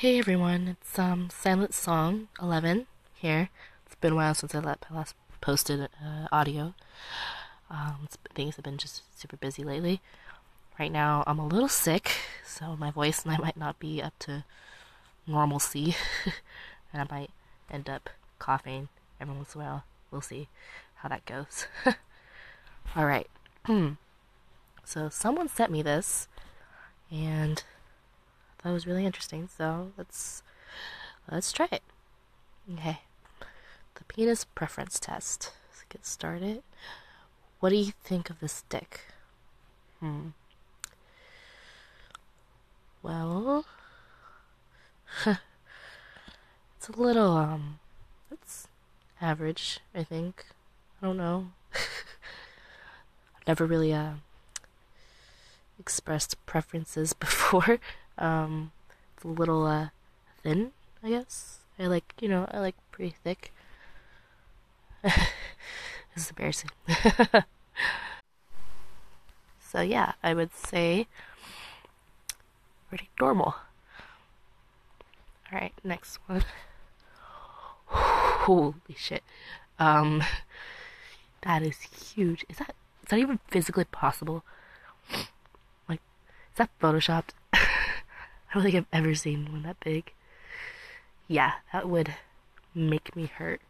Hey everyone, it's Silent Song 11 here. It's been a while since I last posted audio. Things have been just super busy lately. Right now I'm a little sick, so my voice and I might not be up to normalcy, and I might end up coughing every once in a while. We'll see how that goes. All right. So someone sent me this, and I thought it was really interesting. So let's try it. Okay. The penis preference test. Let's get started. What do you think of this dick? Well, it's a little, it's average, I think. I don't know. I've never really, expressed preferences before. It's a little, thin, I guess. I like pretty thick. This is embarrassing. So yeah, I would say pretty normal. Alright, next one. Holy shit. That is huge. Is that even physically possible? Like, is that photoshopped? I don't think I've ever seen one that big. Yeah, that would make me hurt.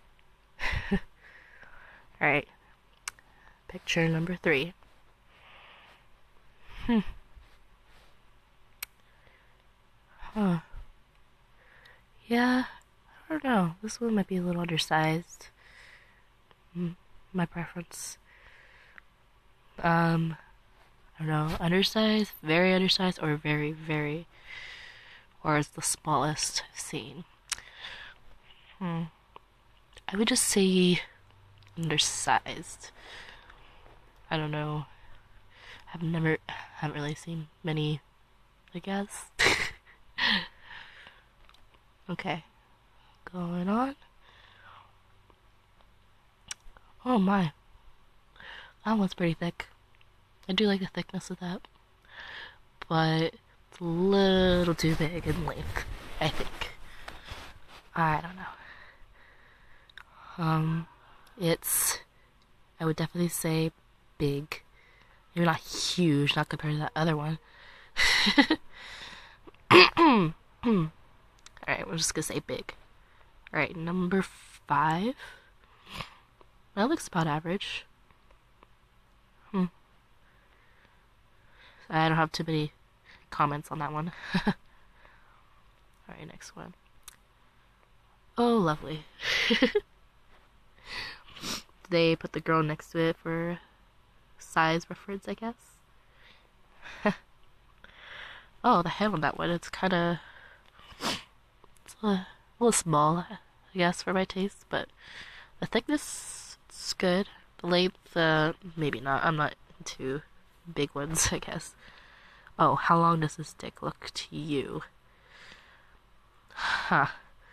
Alright. Picture number 3. Huh. Yeah, I don't know. This one might be a little undersized. My preference. I don't know. Undersized, very undersized, or very, very, or is the smallest I've seen. I would just say undersized. I don't know. Haven't really seen many, I guess. Okay, going on. Oh my, that one's pretty thick. I do like the thickness of that, but it's a little too big in length, I think. I don't know. I would definitely say big. Maybe not huge, not compared to that other one. Alright, we're just gonna say big. Alright, number 5. That looks about average. I don't have too many comments on that one. Alright, next one. Oh, lovely. They put the girl next to it for size reference, I guess. Oh, the head on that one, it's a little small, I guess, for my taste, but the thickness, it's good. The length, maybe not. I'm not into big ones, I guess. Oh, how long does this dick look to you? Huh.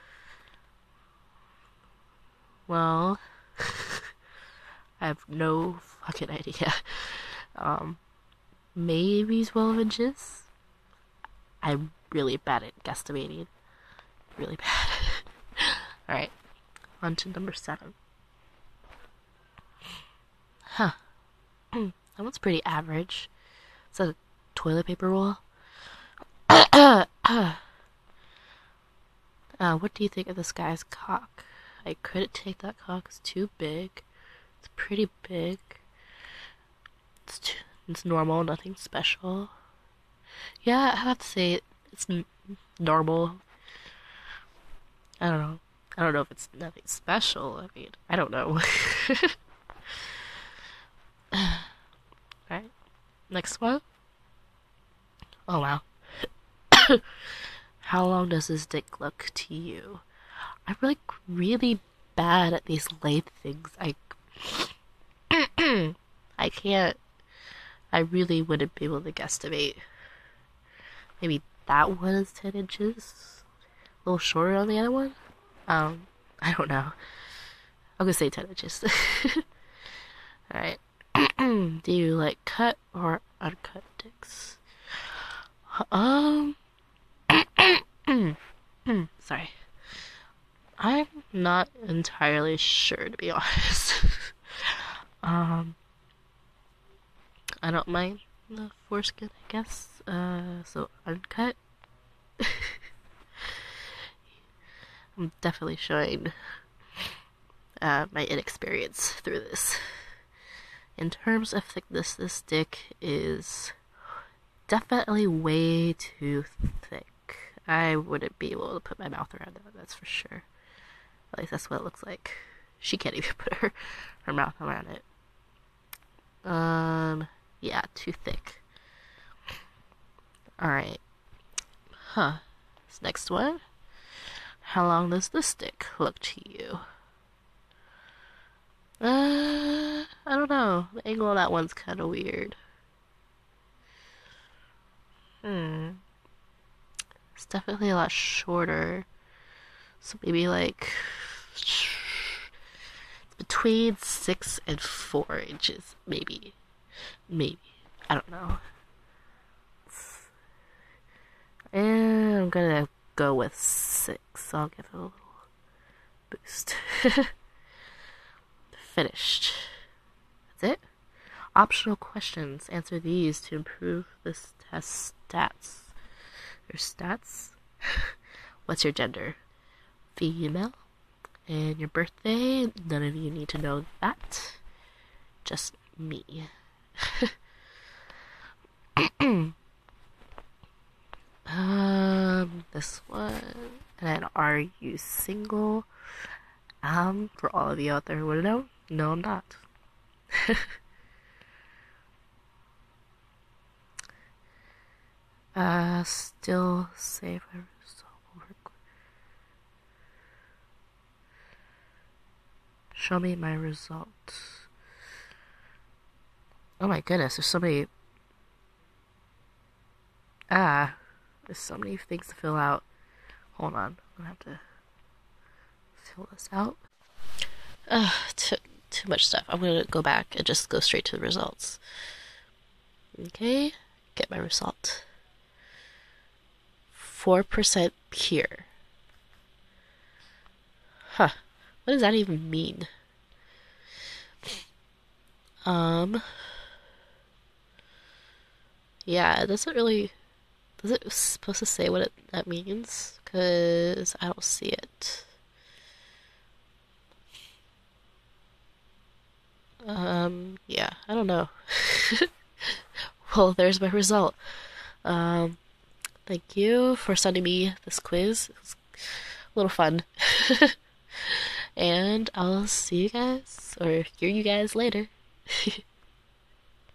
Well, I have no fucking idea. Maybe 12 inches? I'm really bad at guesstimating. Really bad. Alright, on to number 7. Huh. That one's pretty average. Is that a toilet paper roll? What do you think of this guy's cock? I couldn't take that cock. It's too big. It's pretty big. It's normal, nothing special. Yeah, I have to say it's normal. I don't know. I don't know if it's nothing special. I mean, I don't know. Alright, next one. Oh wow. How long does this dick look to you? I'm like really bad at these length things. I can't. I really wouldn't be able to guesstimate. Maybe that one is 10 inches. A little shorter on the other one. I don't know. I'm gonna say 10 inches. Alright. Do you like cut or uncut dicks? not entirely sure, to be honest. um, I don't mind the foreskin, I guess. So uncut. I'm definitely showing my inexperience through this. In terms of thickness, this stick is definitely way too thick. I wouldn't be able to put my mouth around it, that's for sure. At least that's what it looks like. She can't even put her mouth around it. Yeah, too thick. Alright. This next one. How long does this stick look to you? I don't know. The angle of that one's kind of weird. It's definitely a lot shorter. So maybe like between 6 and 4 inches, maybe. I don't know. And I'm gonna go with 6. I'll give it a little boost. Finished. That's it. Optional questions. Answer these to improve this test stats. Your stats? What's your gender? Female. And your birthday? None of you need to know that. Just me. This one. And then, are you single? For all of you out there who want to know, no, I'm not. Still save my result. Show me my results. Oh my goodness, there's so many. There's so many things to fill out. Hold on, I'm gonna have to fill this out. Too much stuff. I'm gonna go back and just go straight to the results. Okay, get my result. 4% pure. What does that even mean? Yeah, it doesn't really. Is it supposed to say what that means? Because I don't see it. Yeah, I don't know. Well, there's my result. Thank you for sending me this quiz. It was a little fun. And I'll see you guys, or hear you guys later.